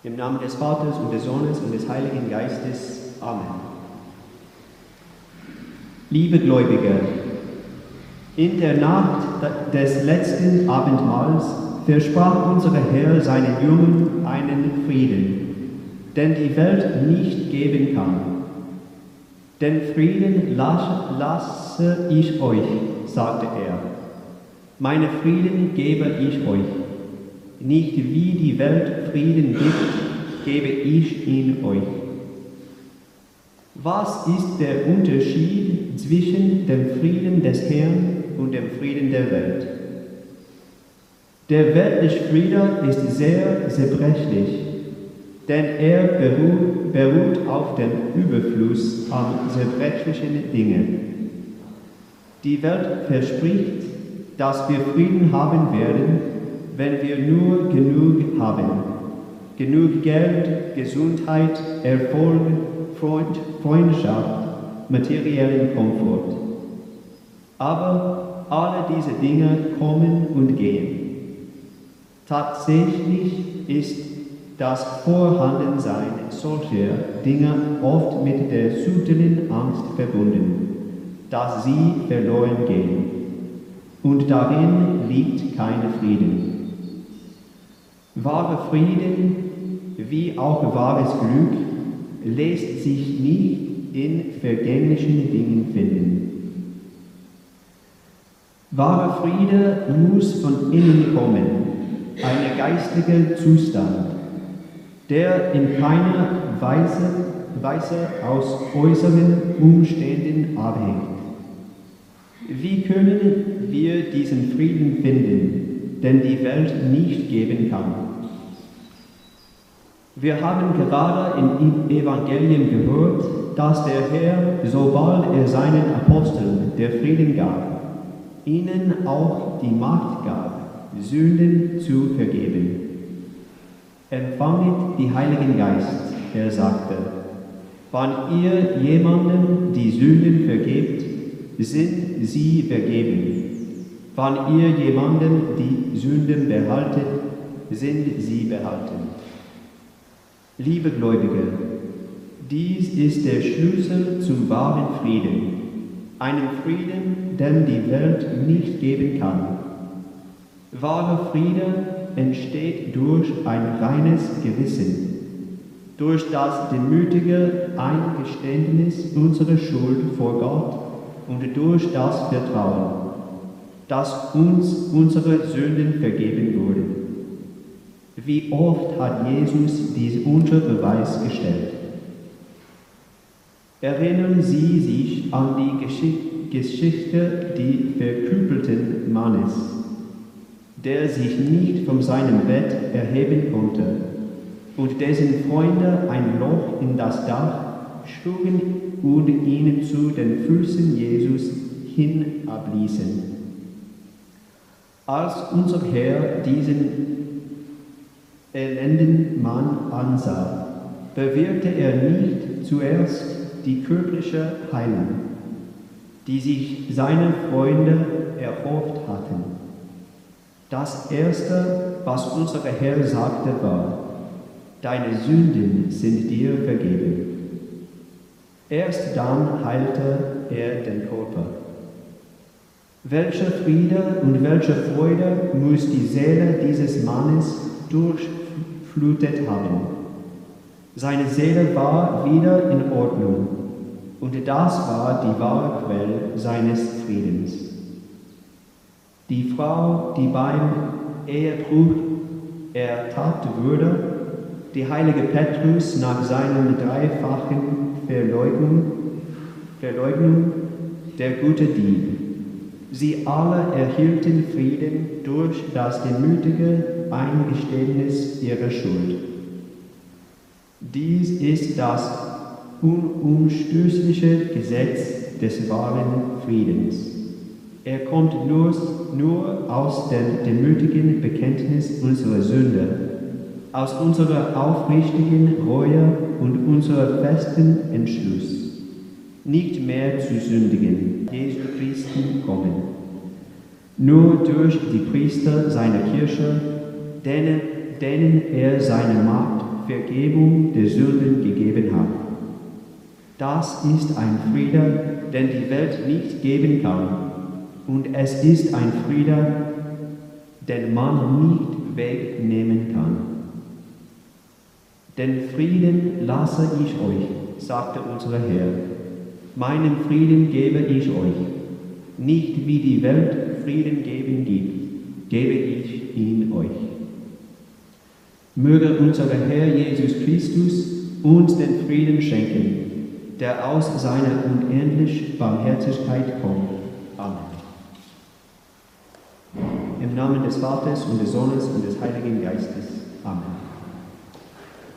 Im Namen des Vaters und des Sohnes und des Heiligen Geistes. Amen. Liebe Gläubige, in der Nacht des letzten Abendmahls versprach unser Herr seinen Jüngern einen Frieden, den die Welt nicht geben kann. Den Frieden lasse ich euch, sagte er. Meine Frieden gebe ich euch. Nicht wie die Welt Frieden gibt, gebe ich ihn euch. Was ist der Unterschied zwischen dem Frieden des Herrn und dem Frieden der Welt? Der weltliche Friede ist sehr zerbrechlich, denn er beruht auf dem Überfluss an zerbrechlichen Dingen. Die Welt verspricht, dass wir Frieden haben werden, wenn wir nur genug haben. Genug Geld, Gesundheit, Erfolg, Freundschaft, materiellen Komfort. Aber alle diese Dinge kommen und gehen. Tatsächlich ist das Vorhandensein solcher Dinge oft mit der subtilen Angst verbunden, dass sie verloren gehen. Und darin liegt kein Frieden. Wahre Frieden, wie auch wahres Glück, lässt sich nicht in vergänglichen Dingen finden. Wahrer Friede muss von innen kommen, ein geistlicher Zustand, der in keiner Weise aus äußeren Umständen abhängt. Wie können wir diesen Frieden finden, den die Welt nicht geben kann? Wir haben gerade im Evangelium gehört, dass der Herr, sobald er seinen Aposteln der Frieden gab, ihnen auch die Macht gab, Sünden zu vergeben. Empfanget die Heiligen Geist, er sagte, wann ihr jemandem die Sünden vergebt, sind sie vergeben. Wann ihr jemandem die Sünden behaltet, sind sie behalten. Liebe Gläubige, dies ist der Schlüssel zum wahren Frieden, einem Frieden, den die Welt nicht geben kann. Wahrer Friede entsteht durch ein reines Gewissen, durch das demütige Eingeständnis unserer Schuld vor Gott und durch das Vertrauen, dass uns unsere Sünden vergeben wurden. Wie oft hat Jesus dies unter Beweis gestellt? Erinnern Sie sich an die Geschichte des verkrüppelten Mannes, der sich nicht von seinem Bett erheben konnte und dessen Freunde ein Loch in das Dach schlugen und ihn zu den Füßen Jesus hinabließen. Als unser Herr diesen elenden Mann ansah, bewirkte er nicht zuerst die körperliche Heilung, die sich seine Freunde erhofft hatten. Das Erste, was unser Herr sagte, war: Deine Sünden sind dir vergeben. Erst dann heilte er den Körper. Welcher Friede und welche Freude muss die Seele dieses Mannes durchflutet haben. Seine Seele war wieder in Ordnung und das war die wahre Quelle seines Friedens. Die Frau, die beim Ehebruch ertappt wurde, die heilige Petrus nach seiner dreifachen Verleugnung, der gute Dieb. Sie alle erhielten Frieden durch das demütige Eingeständnis ihrer Schuld. Dies ist das unumstößliche Gesetz des wahren Friedens. Er kommt nur aus dem demütigen Bekenntnis unserer Sünde, aus unserer aufrichtigen Reue und unserer festen Entschluss, nicht mehr zu sündigen, Jesu Christi kommen. Nur durch die Priester seiner Kirche, denen er seine Macht Vergebung der Sünden gegeben hat. Das ist ein Friede, den die Welt nicht geben kann. Und es ist ein Friede, den man nicht wegnehmen kann. Den Frieden lasse ich euch, sagte unser Herr. Meinen Frieden gebe ich euch. Nicht wie die Welt Frieden geben gibt, gebe ich ihn euch. Möge unser Herr Jesus Christus uns den Frieden schenken, der aus seiner unendlichen Barmherzigkeit kommt. Amen. Im Namen des Vaters und des Sohnes und des Heiligen Geistes. Amen.